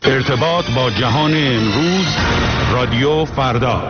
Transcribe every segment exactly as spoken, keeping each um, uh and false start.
ارتباط با جهان امروز، رادیو فردا.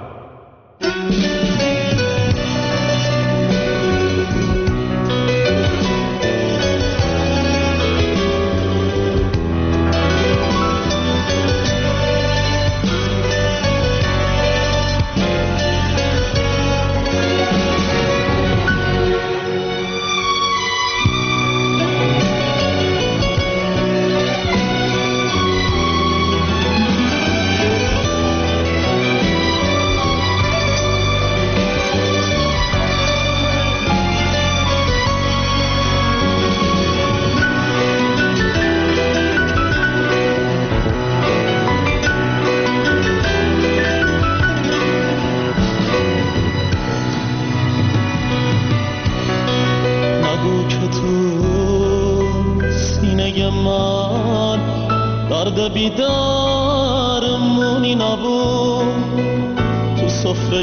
بیدارمونی نبود تو سفره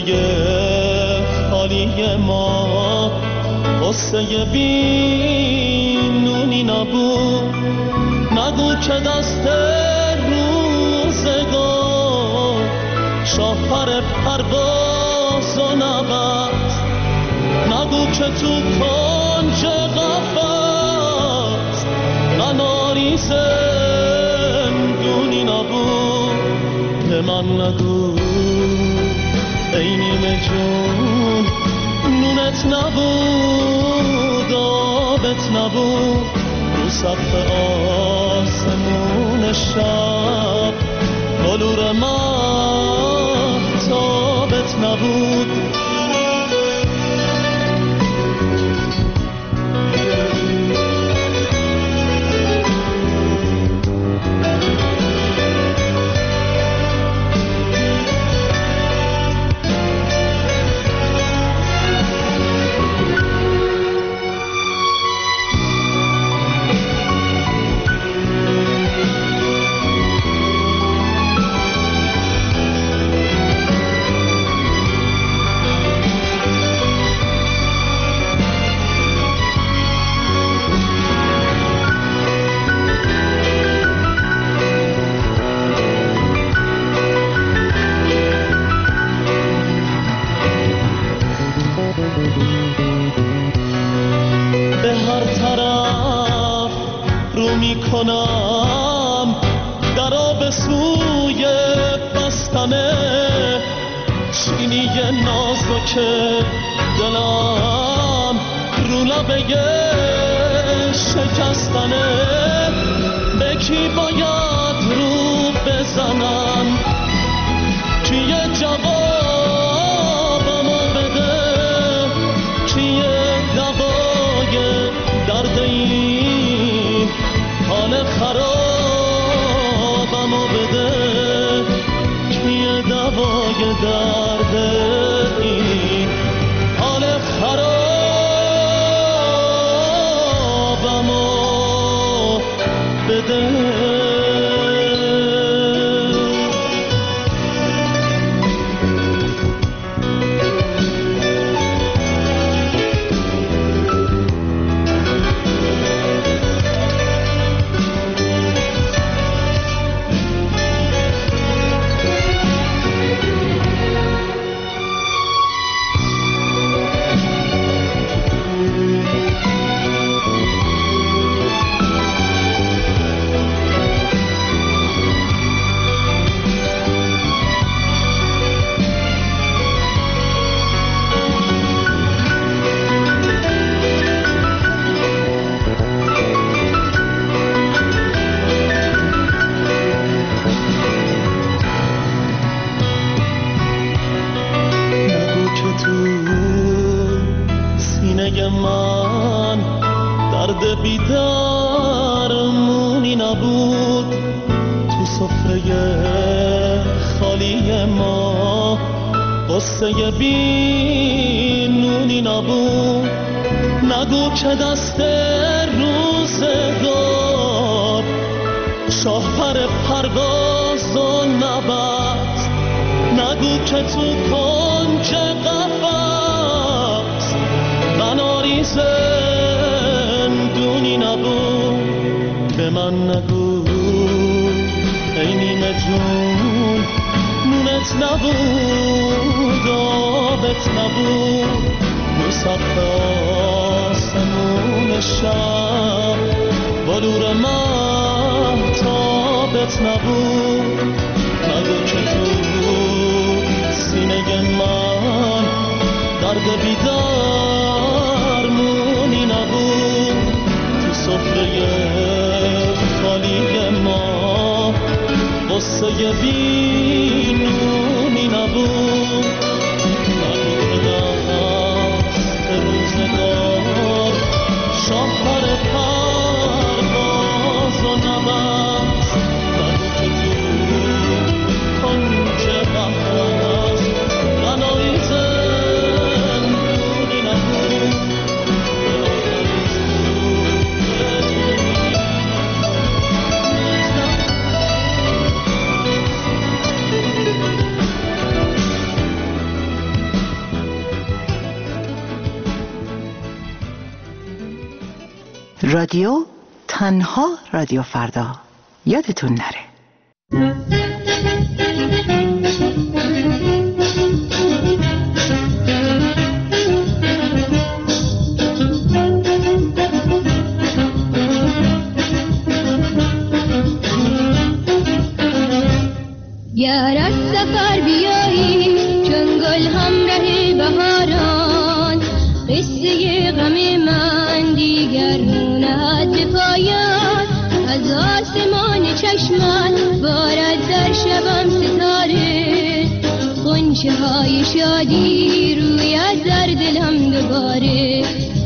خالی ما، قصه بینونی نبود. نگو که دست روزگار شاهپر پرواز و نبست. نگو که تو کنج قفس قناری زندونی نبود. به من نگو ای نیمه جون نونت نبود، آبت نبود، رو سقف آسمون شب بلور مهتابت نبود. کنم درا به سوی بستنه چینی نازک دلم رو لبه شکستنه. به کی باید رو بزنم کیه جوابمو بده، کیه دوای درد این حال خرابمو بده، کیه دوای درد این حال خرابمو بده. من درد بیدارمونی نبود تو سفره خالی ما، قصه بینونی نبود. نگو که دست روزگار شاهپر پرواز و نبست. نگو که تو کنج قفس قناری زندونی نبود. به من نگو خیمین جون نونت نبود آبت نبود مسقف آسمون شب بلور مهتابت نبود نگو که تو سینه من درد بیدرمونی نبود تو سفره خالی ما قصه بینونی نبود نگو که دست روزگار شاهر پرواز و نبست نگو که تو کنج بحر غنایی زندونی نبود رادیو تنها رادیو فردا یادتون نره. گر از سفر بیایی چون گل همراه بهاران قصه غم من دیگر نهد به پایان از آسمان چشمت بارد در شبم ستاره غنچه های شادی روید در دلم دوباره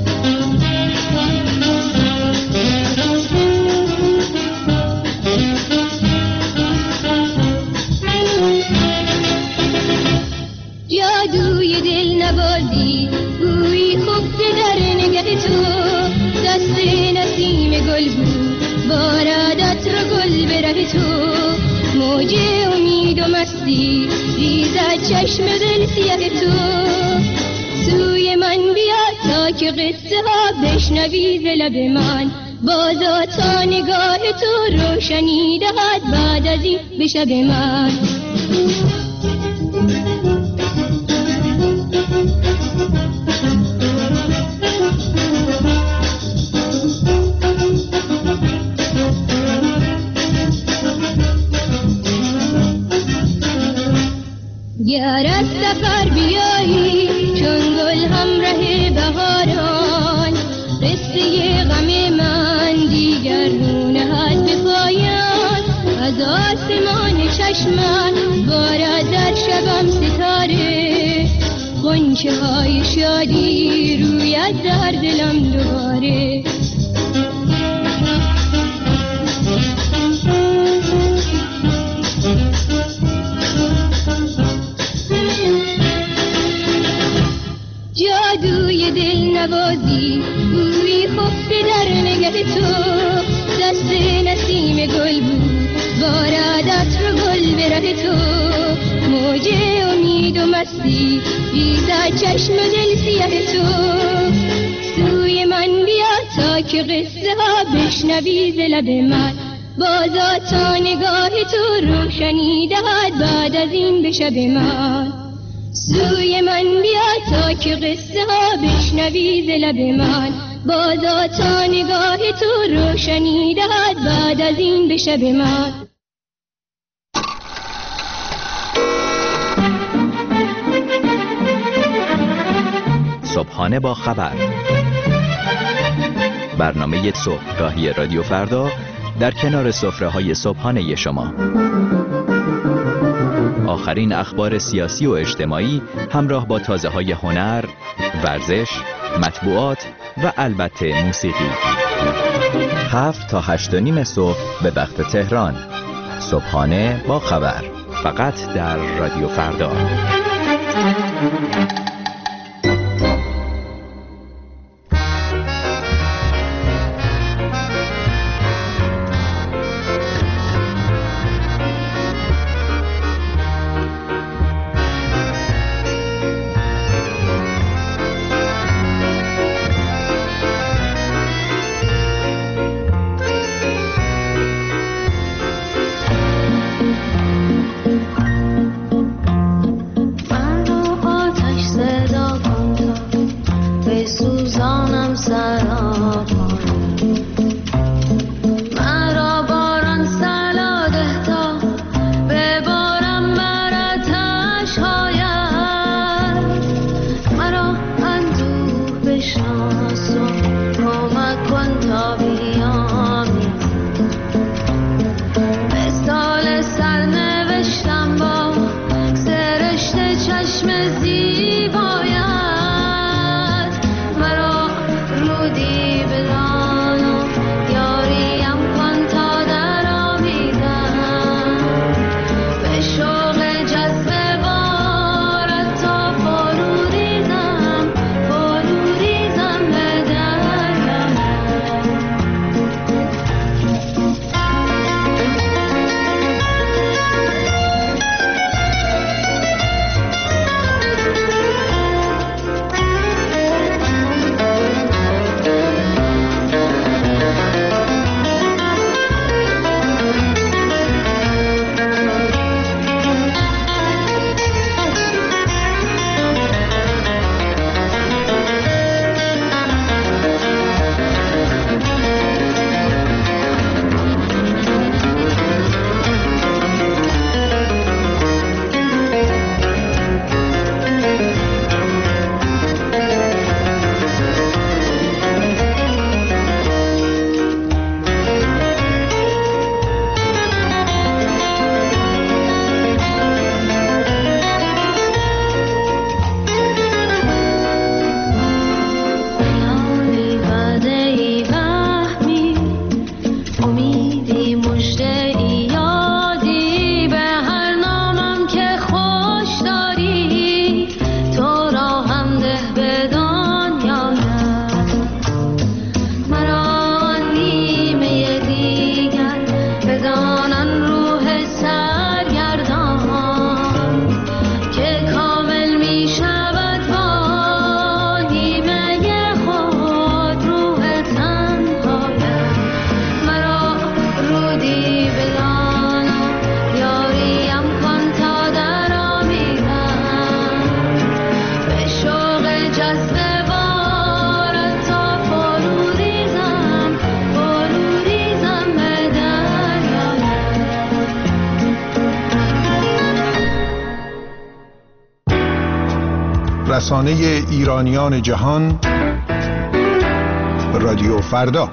جادوی دل نوازی بوی خفته در نگه تو دست نسیم گل بود بارد عطر گل به ره تو موج امید و مستی ریزد چشم دل سیاه تو سوی من بیا تا که قصه ها بشنوی ز لب من بازا تا نگاه تو روشنی دهد بعد از این به شب من گر از سفر بیایی چون گل همراه بهاران قصه غم من دیگر رو نهد به پایان از آسمان چشمت بارد در شبم ستاره غنچه های شادی روید در دلم دوباره جادوی دل نوازی بوی خفته در نگه تو دست نسیم گل بود بارد عطر گل به ره تو موج امید و مستی ریزد چشم دل سیاه تو سوی من بیا تا که قصه ها بشنوی ز لب من بازا تا نگاه تو روشنی دهد بعد از این به شب من سوی من بیا تا که قصه ها بشنوی ز لب من بازا تا نگاه تو روشنی دهد بعد از این به شب من صبحانه با خبر، برنامه صبحگاهی رادیو فردا در کنار سفره‌های صبحانه شما. آخرین اخبار سیاسی و اجتماعی همراه با تازه‌های هنر، ورزش، مطبوعات و البته موسیقی. هفت تا هشت و نیم صبح به وقت تهران. صبحانه با خبر، فقط در رادیو فردا. بودی بدان و یاریم کن تا در آمیزم به شوق جذب بارت تا فرو ریزم فرو ریزم به دریایت. رسانه ایرانیان جهان رادیو فردا.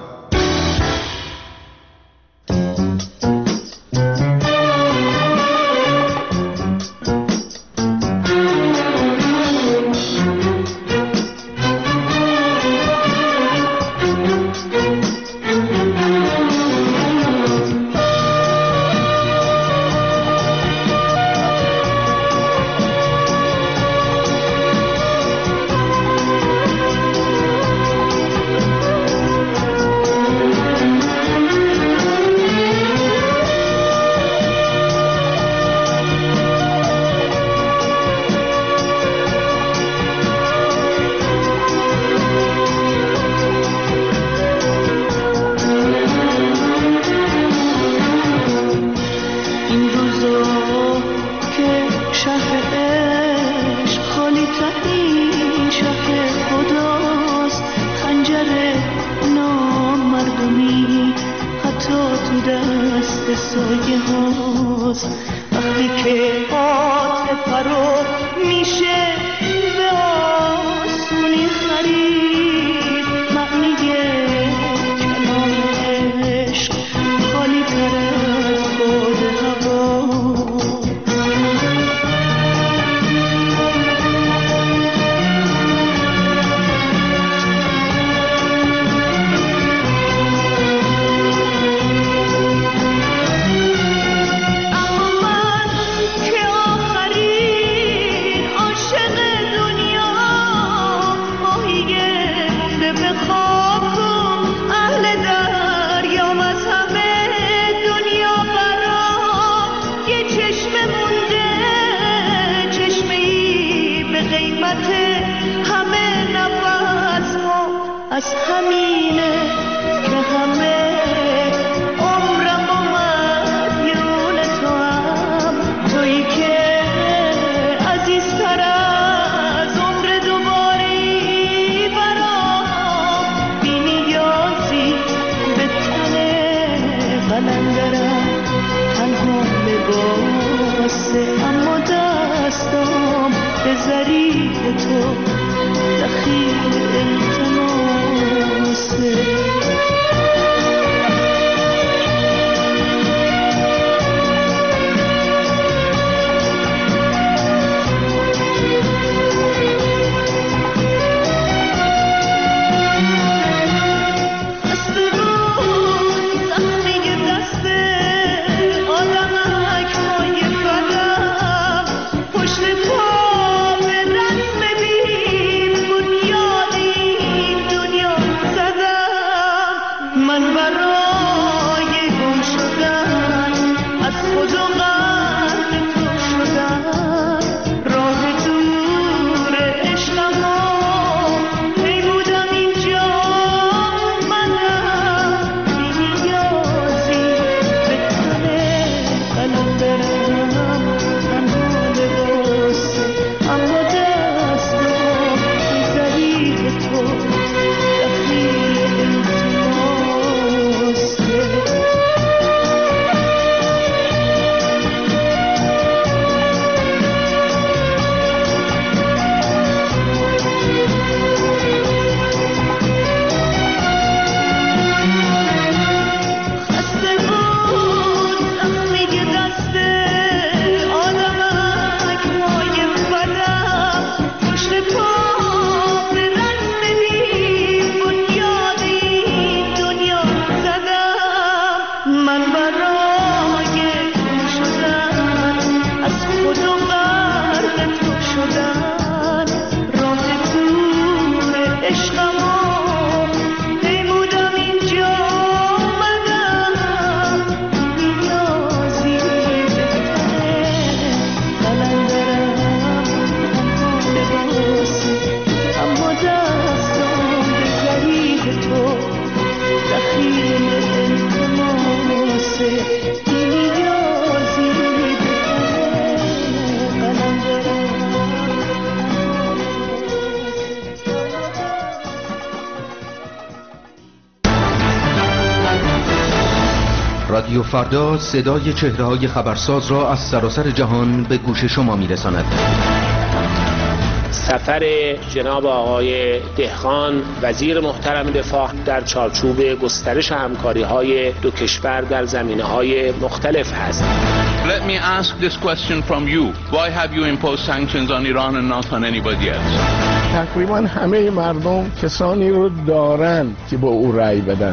پشت پا به رسم بی رادیو فردا صدای چهره‌های خبرساز را از سراسر جهان به گوش شما می‌رساند. سفر جناب آقای دهقان وزیر محترم دفاع در چارچوب گسترش همکاری‌های دو کشور در زمینه‌های مختلف است. Let me ask this question from you. Why have you imposed sanctions on Iran and not on anybody else? تقریباً همه مردم کسانی رو دارن که با او رأی بدن.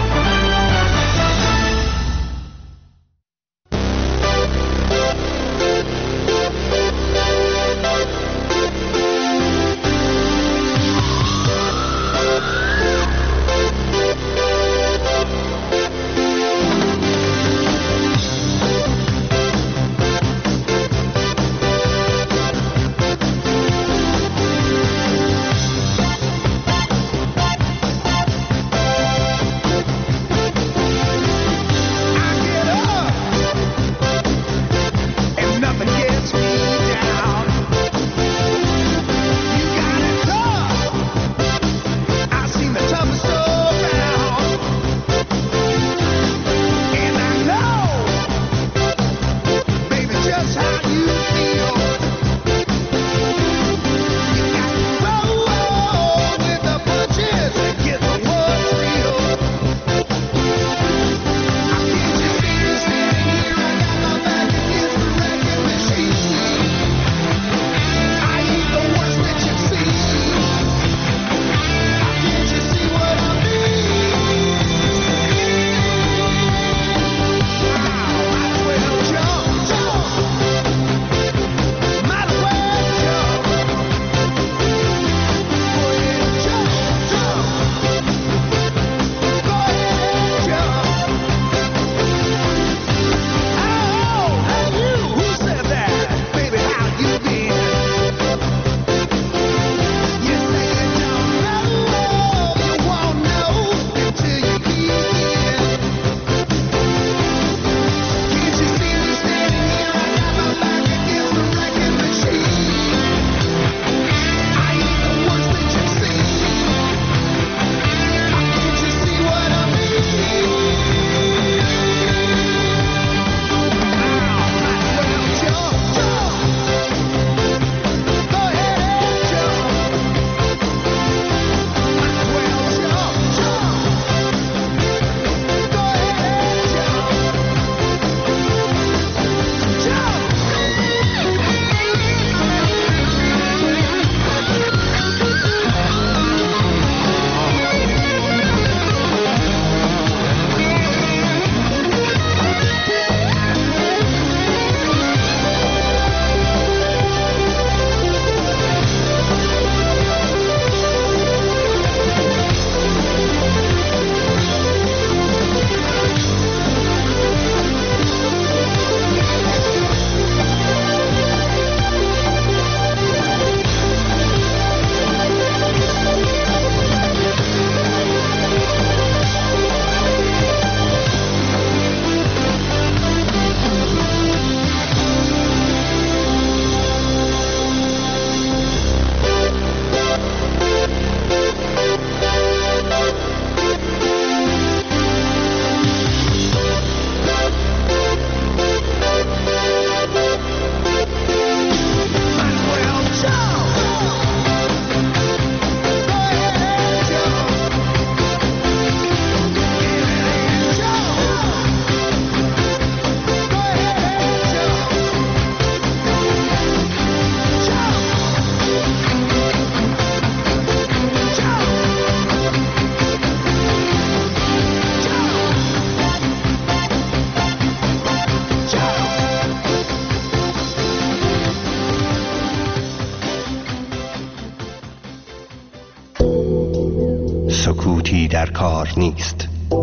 سکوتی در کار نیست.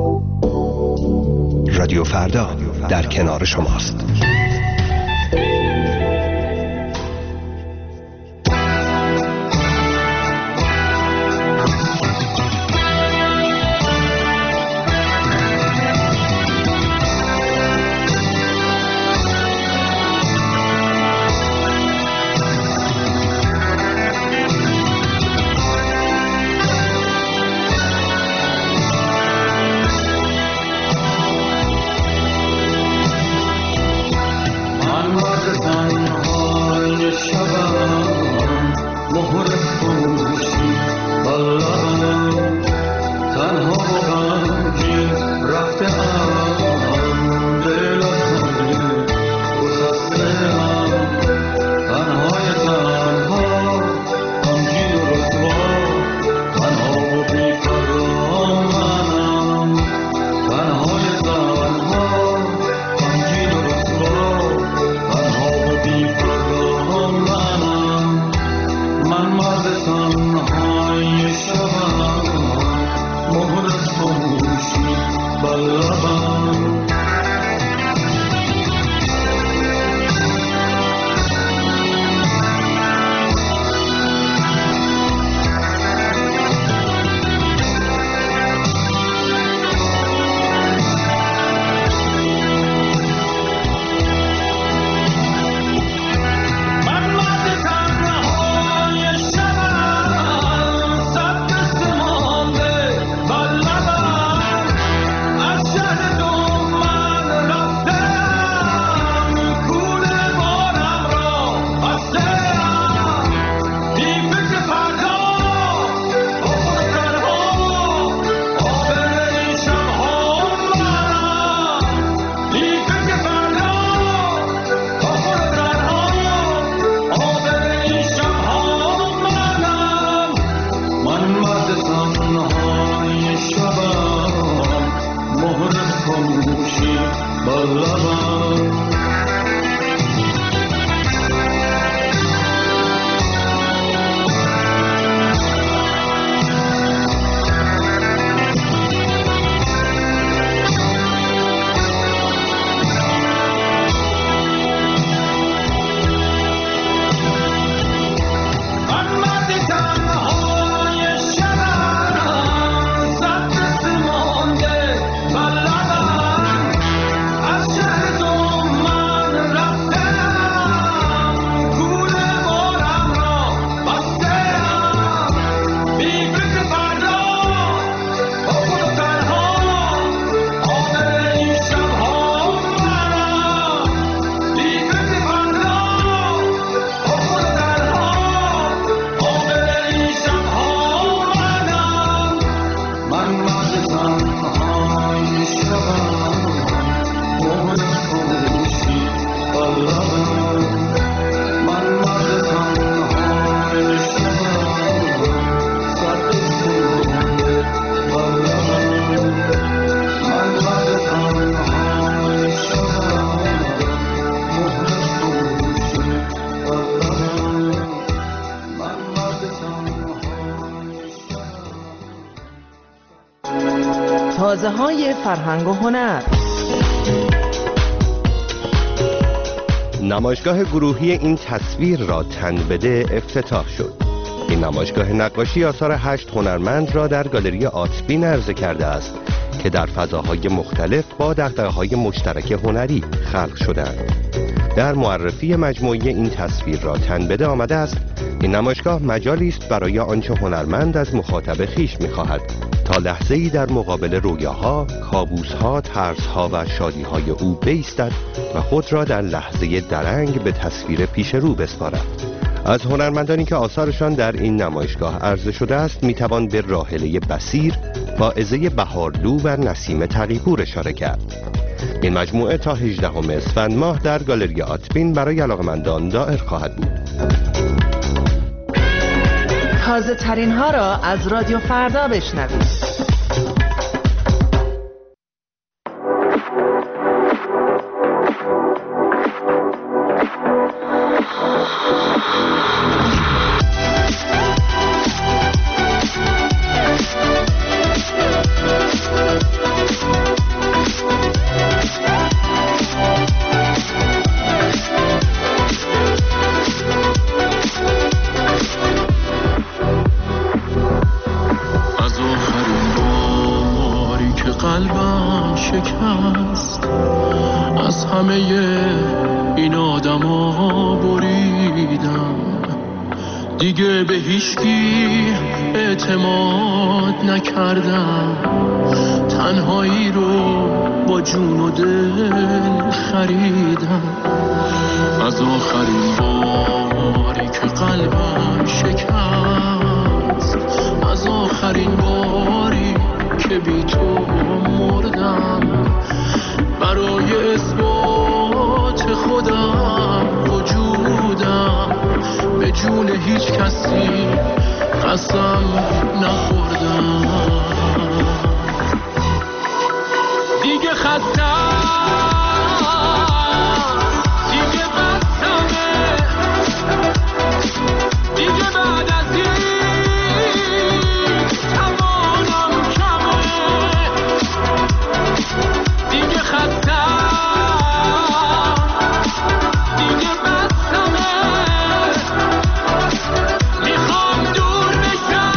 رادیو فردا در کنار شماست. تازه های فرهنگ و هنر. نمایشگاه گروهی این تصویر را تن بده افتتاح شد. این نمایشگاه نقاشی آثار هشت هنرمند را در گالری آتبین عرضه کرده است که در فضاهای مختلف با دغدغه‌های مشترک هنری خلق شدند. در معرفی مجموعه این تصویر را تن بده آمده است این نمایشگاه مجالی است برای آنچه هنرمند از مخاطب خویش می‌خواهد تا لحظه‌ای در مقابل رویاها، کابوس‌ها، ترس‌ها و شادی‌های او بایستد و خود را در لحظه درنگ به تصویر پیش رو بسپارد. از هنرمندانی که آثارشان در این نمایشگاه عرضه شده است میتوان به راحله بصیر، فائزه بهارلو و نسیم تقی‌پور اشاره کرد. این مجموعه تا هجدهم اسفند ماه در گالری آتبین برای علاقه‌مندان دایر خواهد بود. تازه ترین ها را از رادیو فردا بشنوید. دیگه به هیچکی اعتماد نکردم، تنهایی رو با جون و دل خریدم. از آخرین باری که قلبم شکست، از آخرین باری که بی تو مردم، برای اثبات خودم وجودم به جون هیچ کسی قسم نخوردم. دیگه خستم، دیگه بستمه، دیگه بعد از این توانم کمه. دیگه خستم، دیگه بستمه، میخوام دور بشم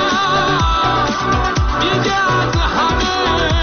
دیگه از همه.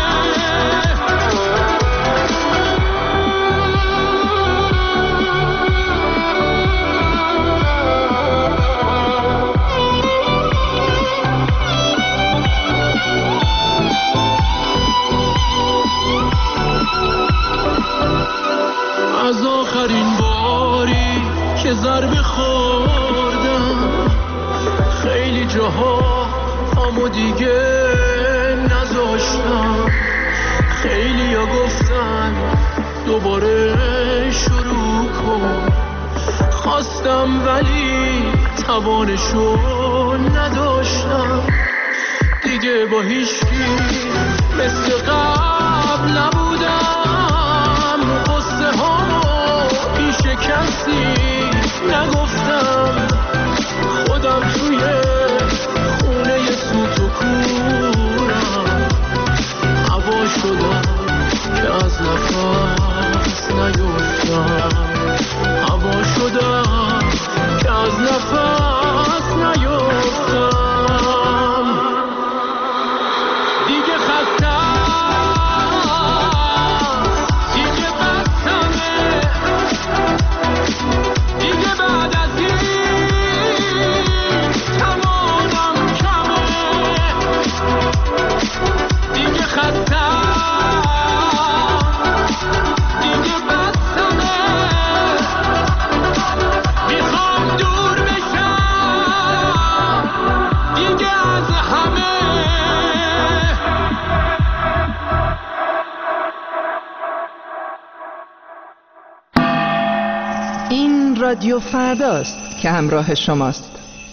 از آخرین باری که ضربه خوردم، خیلی جاها پامو دیگه نذاشتم. خیلی ها گفتن دوباره شروع کن، خواستم ولی توانشو نداشتم. دیگه با هیچکی مثل قبل نبودم، رادیو فرداست که همراه شماست.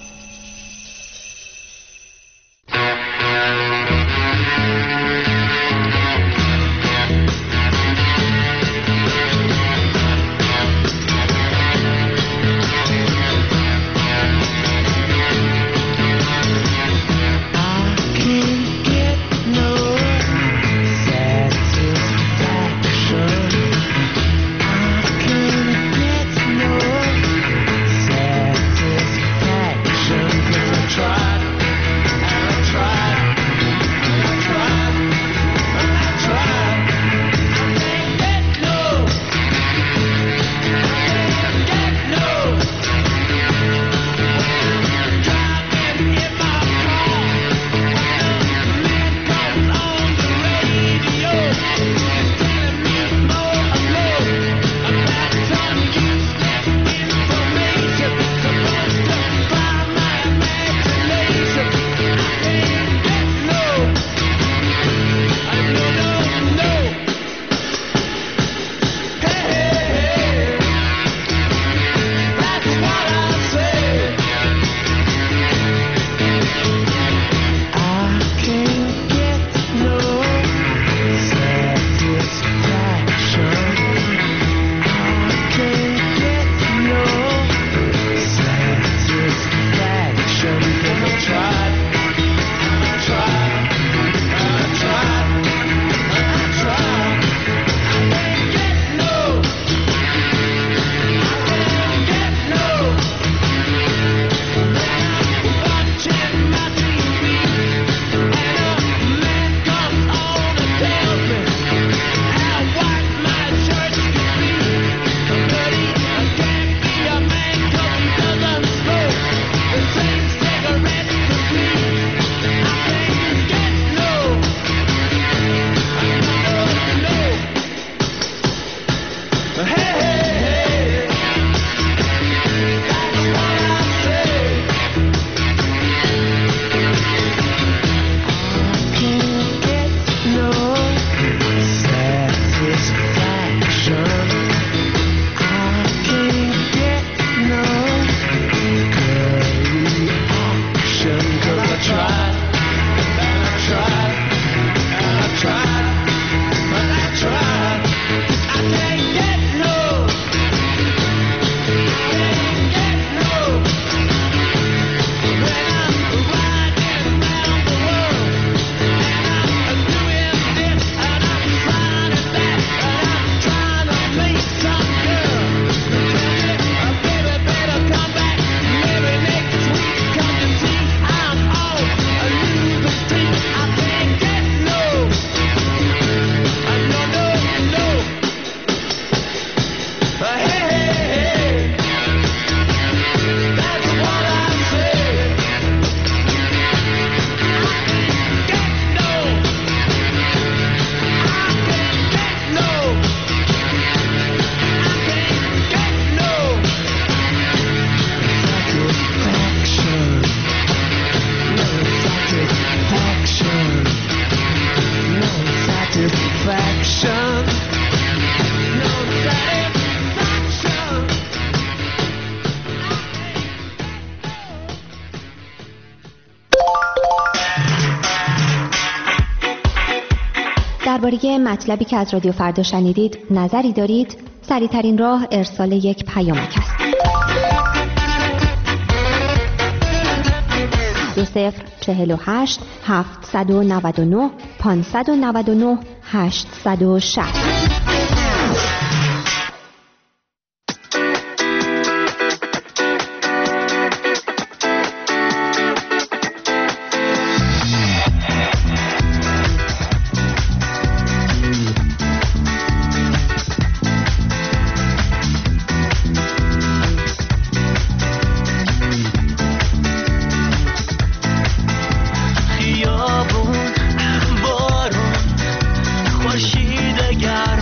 درباره مطلبی که از رادیو فردا شنیدید نظری دارید؟ سریع‌ترین راه ارسال یک پیامک است. دو صفر چهل و هشت هفتصد و نود و نه پانصد و نود و نه هشتصد و شصت. خورشید گرم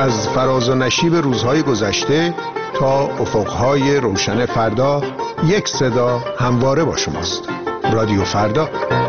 از فراز و نشیب روزهای گذشته تا افقهای روشن فردا، یک صدا همواره با شماست. رادیو فردا.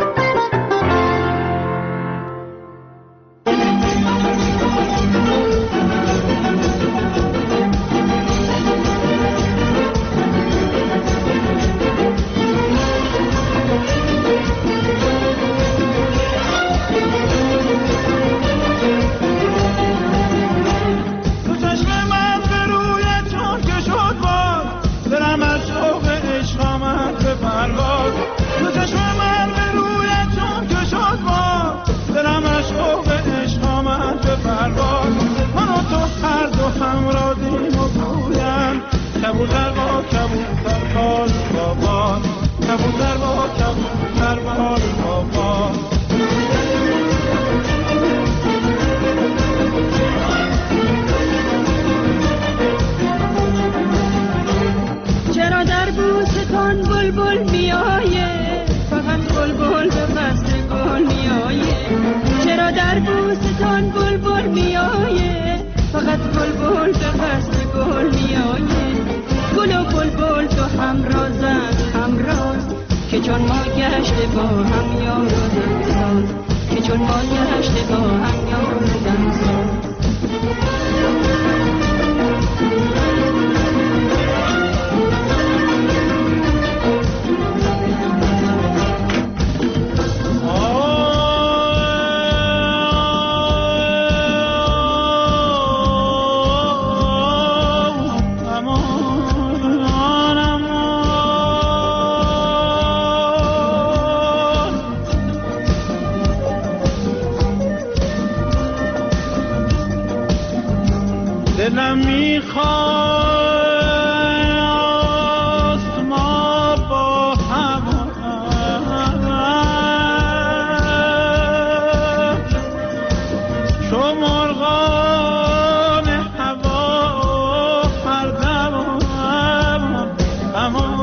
دلم میخواست ما با هم چو مرغان هوا هر دم اما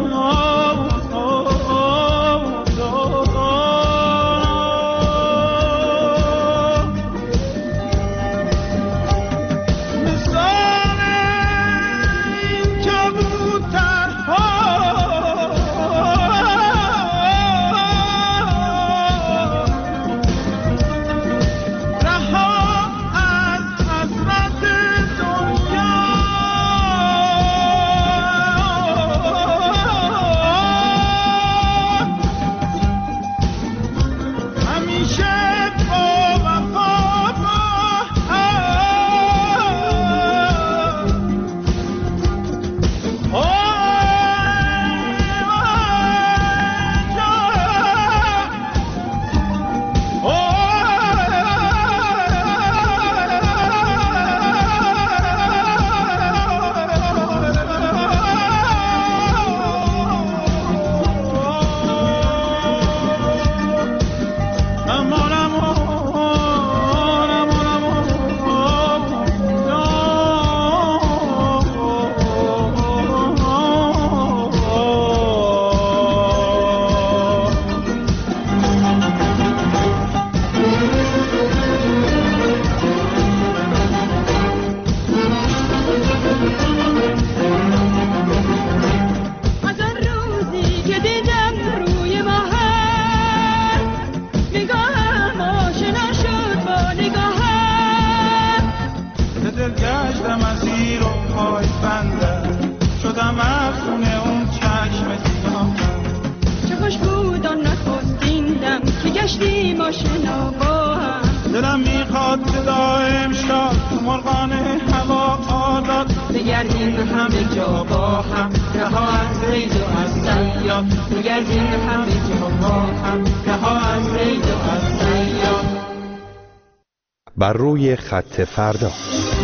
دلم میخواد که دائم شاد مرغان هوا آزاد بگردیم همه جا با هم رها از ریز و از صیاد بگردیم همه جا با هم رها از ریز و از صیاد. بر روی خط فردا.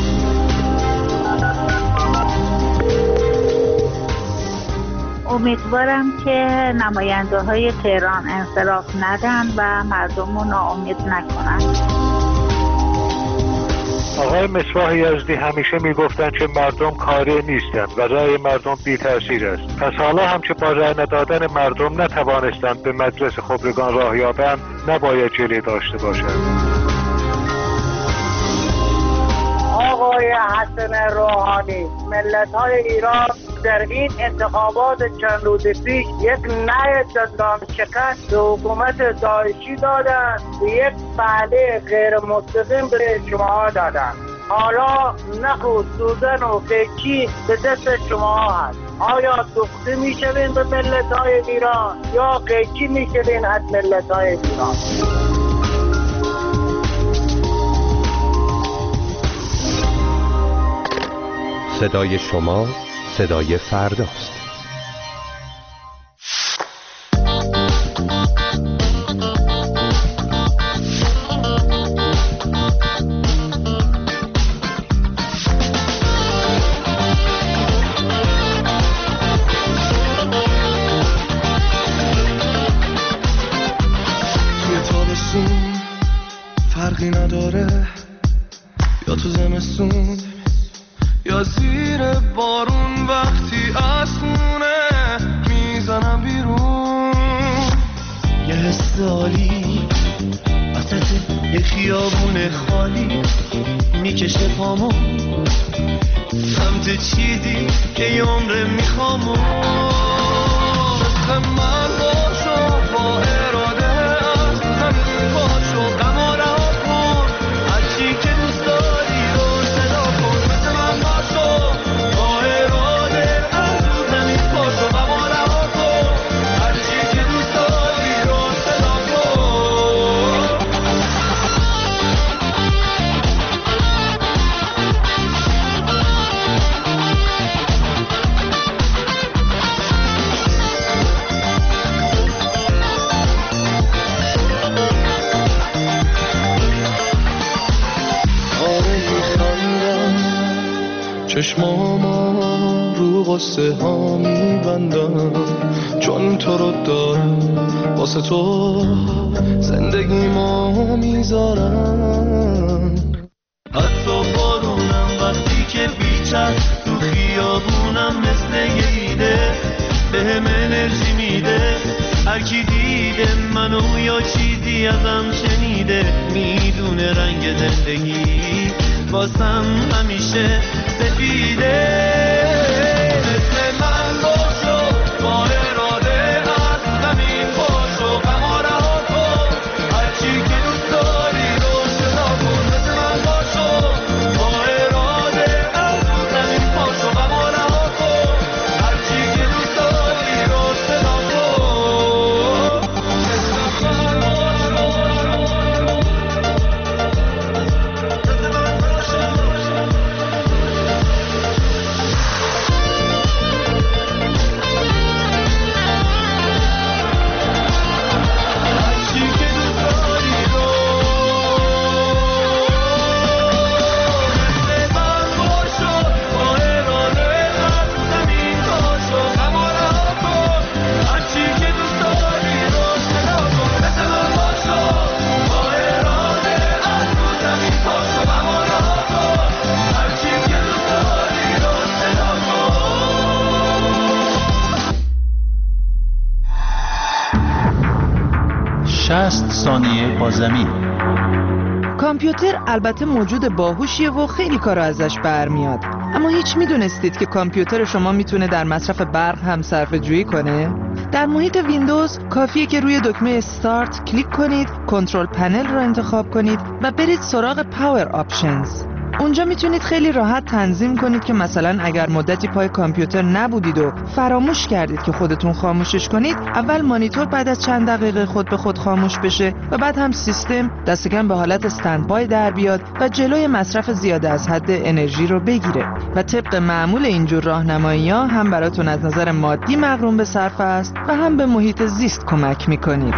امیدوارم که نماینده های تهران انصراف ندن و مردم رو ناامید نکنن. آقای مصباح یزدی همیشه میگفتن که مردم کاری نیستند و رأی مردم بی تأثیر است. پس حالا هم که با رأی ندادن مردم نتوانستند به مجلس خبرگان راه یابند، نباید جلوی داشته باشند. آقای حسن روحانی ملت های ایران در این انتخابات چند روز پیش یک نه دندان شکست به حکومت داعشی دادن و یک بله غیر مستقیم به شما دادن. حالا نخ و سوزن و قیچی به دست شما هست. آیا دوخته میشوین به ملت های ایران یا قیچی میشوین از ملت های ایران؟ صدای شما صدای فرداست. فرقی نداره یا تو زمستون یا زیر بارون، وقتی از خونه میزنم بیرون یه حس عالی وسط یه خیابون خالی میکشه پامو سمت چیزی که یه عمره میخوامو. مثل من باشو با اراده از همین باشو غم و رها کن، هرچی که دوست داری رو صدا کن. مثل من باشو با اراده از زمین باشو غم و رها کن، هرچی که دوست داری رو صدا کن. چشماما رو غصه ها میبندم چون تو رو دارم، واسه تو زندگی ما میذارم. حتی بارونم وقتی که بیچر تو خیابونم مثل یه ایده بهم انرژی میده. هر کی دیده منو یا چیزی ازم شنیده میدونه رنگ زندگی واسم همیشه سفیده. مثل من باشو با اراده از زمین باشو غم و رها کن، هرچی که دوست داری رو صدا کن. مثل من باشو با اراده از زمین باشو غم و رها کن، هرچی که دوست داری رو صدا کن. مثل من باشو شصت ثانیه با زمین. کامپیوتر البته موجود باهوشیه و خیلی کارا ازش برمیاد، اما هیچ میدونستید که کامپیوتر شما میتونه در مصرف برق هم صرفه جویی کنه؟ در محیط ویندوز کافیه که روی دکمه استارت کلیک کنید، کنترل پنل رو انتخاب کنید و برید سراغ پاور آپشنز. اونجا میتونید خیلی راحت تنظیم کنید که مثلا اگر مدتی پای کامپیوتر نبودید و فراموش کردید که خودتون خاموشش کنید، اول مانیتور بعد از چند دقیقه خود به خود خاموش بشه و بعد هم سیستم دست کم به حالت استندبای در بیاد و جلوی مصرف زیاده از حد انرژی رو بگیره و طبق معمول اینجور راهنمایی‌ها هم براتون از نظر مادی مغروم به صرفه است و هم به محیط زیست کمک میکنید.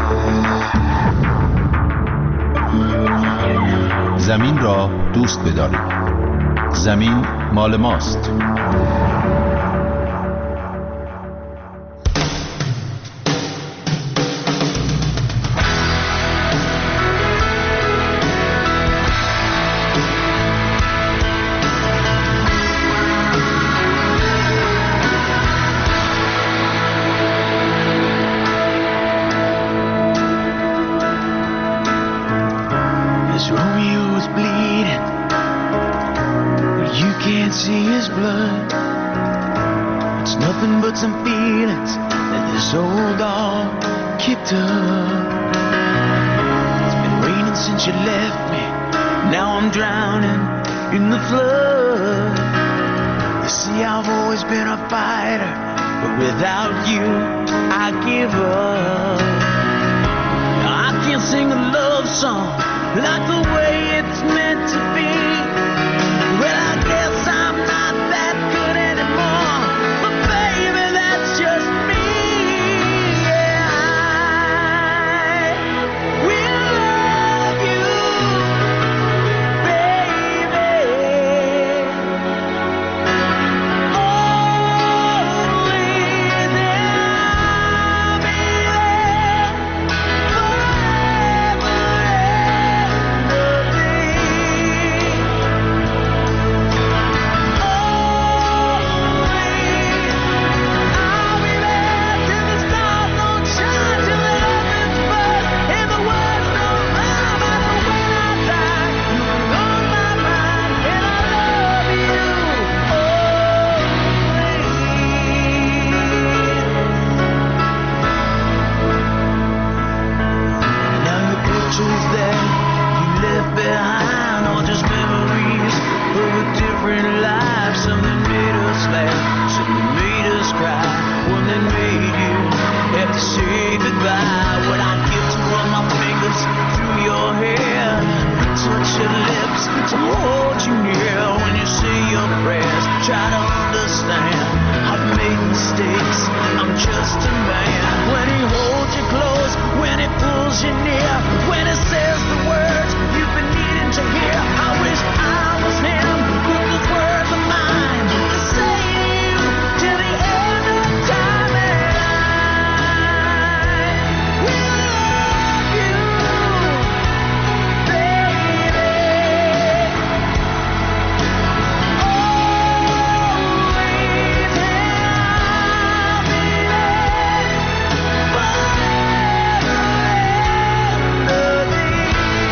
زمین را دوست بدارید. زمین مال ماست. Romeo's bleeding, you can't see his blood. It's nothing but some feelings that this old dog kicked up. It's been raining since you left me. Now I'm drowning in the flood. You see, I've always been a fighter, but without you, I give up. I can't sing a love song like the way it's meant to be. Well, I guess I'm not that good anymore, but baby, that's just me. Yeah, I will love you, baby. Always, and I'll be there forever and a day. Behind all just memories of a different life. Something made us laugh, something made us cry. One that made you have to say goodbye. What I'd give to run my fingers through your hair, touch your lips, to hold you near. When you say your prayers, try to understand. I've made mistakes, I'm just a man. When he holds you close, when he pulls you near, when he says the words you've been needing to hear, I wish I was him with those words of mine to say to you till the end of time. And I will love you, baby. Always, and I'll be there forever and a day.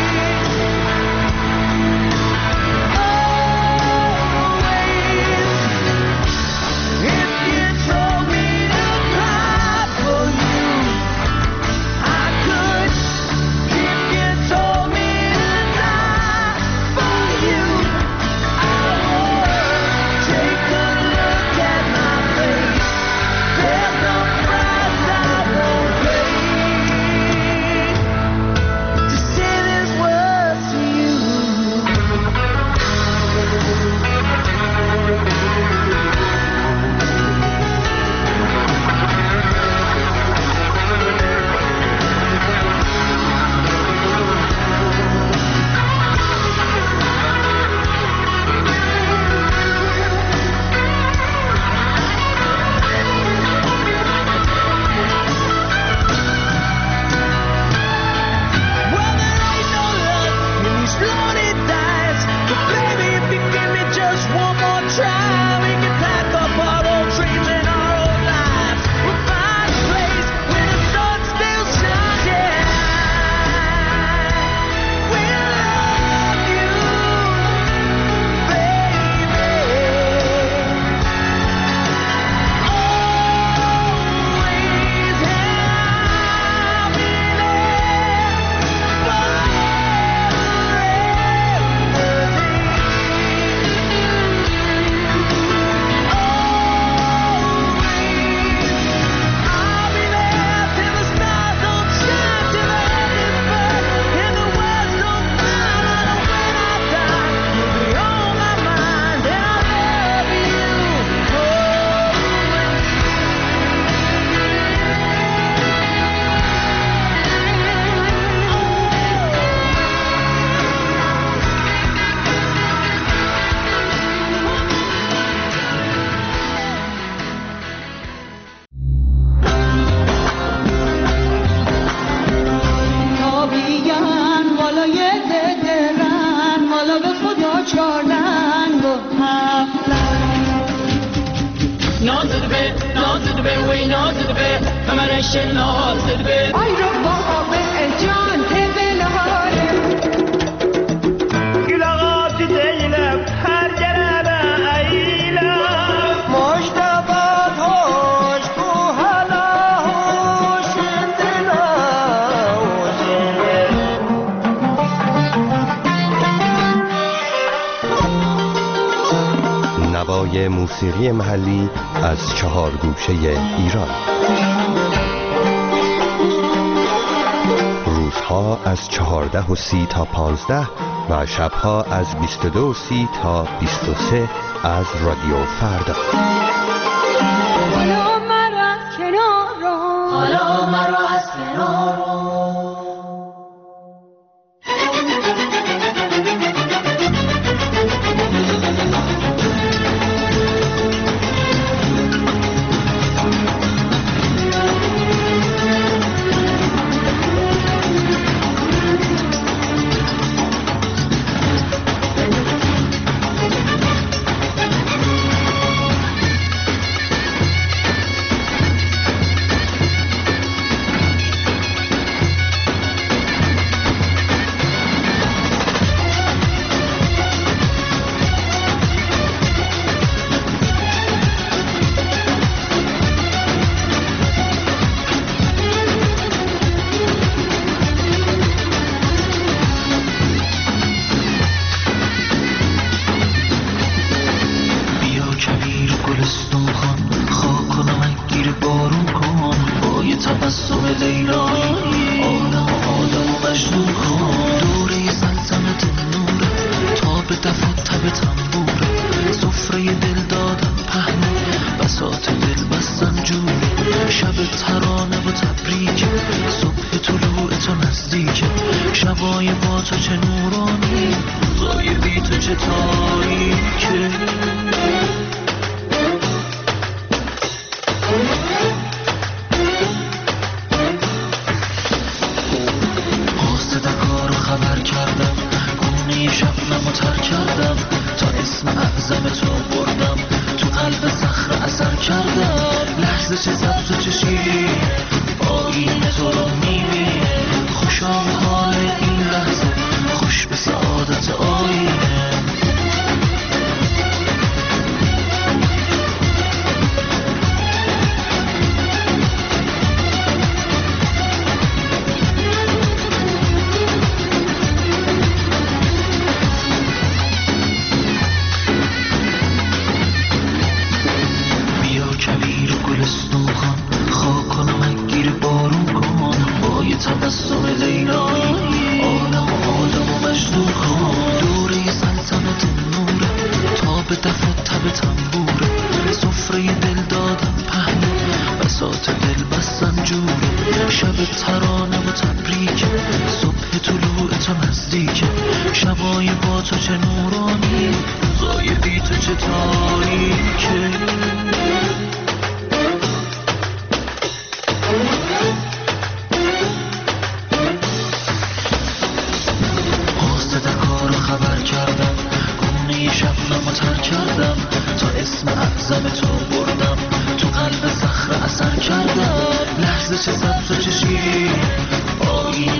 If you told me to cry for you, I could. If you told me to die for you, I would. Take a look at my face. There's no price I won't pay to say these words to you. Well, there ain't no love in these lonely days, but baby, if you give me just one more try, we can pack up our old dreams and our old lives. We'll find a place where the sun still shines. Yeah, we'll love you, baby. Always, and I'll be there till the stars don't shine, till the heavens burn, and the words don't find out when I die. You'll be on my mind, and I love you تابیان بالای درن والا به خدا چارلنگ و هفتلنگ نازد به نازد به وی نازد به کمرش نازد به آی رو بابا به جان تبل هاره گلاغات دیلم هر جربه محتوای موسیقی محلی از چهار گوشه ایران. روزها از چهارده و سی تا پانزده و شبها از بیست و دو و سی تا بیست و سه از رادیو فردا. حالا مرا از کنار رو، حالا مرا از کنار رو.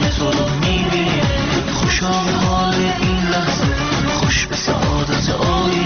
خوشا به حال این لحظه، خوش به سعادت آینده.